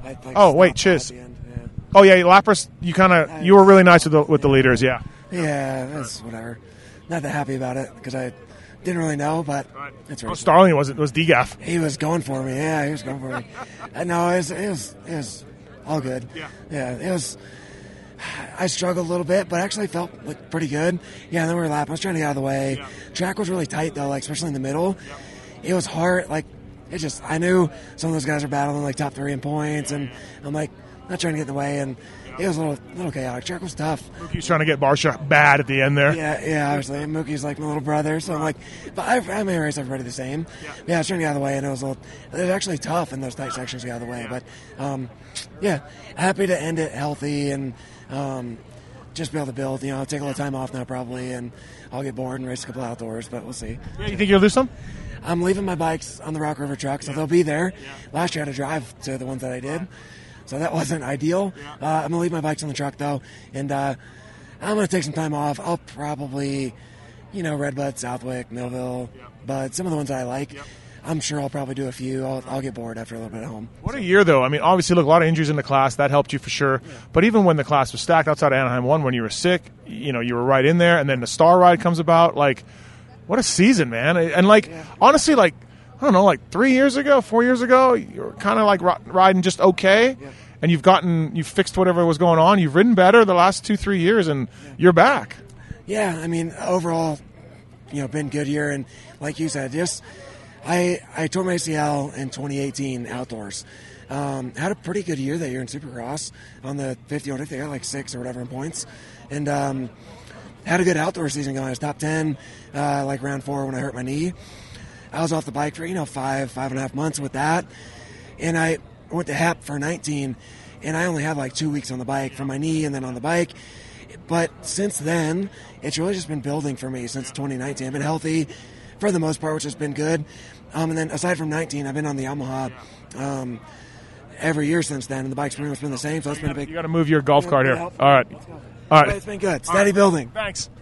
Oh, wait, Chiz. Oh, yeah, Lapras, you were really nice with the leaders, yeah. Yeah, that's whatever. Not that happy about it because I didn't really know, but it's right. Starling was DGAF. He was going for me. Yeah, he was going for me. No, it was all good. Yeah, it was. I struggled a little bit, but actually felt pretty good. Yeah, and then we were lapping. I was trying to get out of the way. Yeah. Track was really tight though, especially in the middle. Yeah. It was hard. I knew some of those guys are battling top 3 in points, and I'm not trying to get in the way, and it was a little chaotic. Track was tough. Mookie's trying to get Barsha bad at the end there. Yeah, obviously. Mookie's my little brother, so I'm but I may race everybody the same. Yeah, I was trying to get out of the way, and it was actually tough in those tight sections to get out of the way. But, happy to end it healthy and just be able to build. I'll take a little time off now probably, and I'll get bored and race a couple outdoors, but we'll see. Yeah, you think you'll do some? I'm leaving my bikes on the Rock River truck, so they'll be there. Yeah. Last year I had to drive to the ones that I did, so that wasn't ideal. I'm going to leave my bikes on the truck, though, and I'm going to take some time off. I'll probably, Redbud, Southwick, Millville, but some of the ones that I like, I'm sure I'll probably do a few. I'll get bored after a little bit at home. What a year, though. I mean, obviously, look, a lot of injuries in the class. That helped you for sure. Yeah. But even when the class was stacked outside of Anaheim 1, when you were sick, you were right in there, and then the Star Ride comes about. What a season, man. And, honestly, I don't know, 3 years ago, 4 years ago, you were kind of riding just okay, and you've fixed whatever was going on. You've ridden better the last 2-3 years, and you're back. Yeah, I mean, overall, been good year. And like you said, I tore my ACL in 2018 outdoors. Had a pretty good year that year in Supercross on the 50. I think I got 6 or whatever in points. And had a good outdoor season going. I was top 10 round 4 when I hurt my knee. I was off the bike for 5.5 months with that, and I went to HEP for 19, and I only had 2 weeks on the bike from my knee and then on the bike. But since then, it's really just been building for me since 2019. I've been healthy for the most part, which has been good. And then aside from 19, I've been on the Yamaha every year since then, and the bike's pretty much been the same. So it's been a big. You got to move your golf cart here. All right. It's been good. Steady building. Thanks.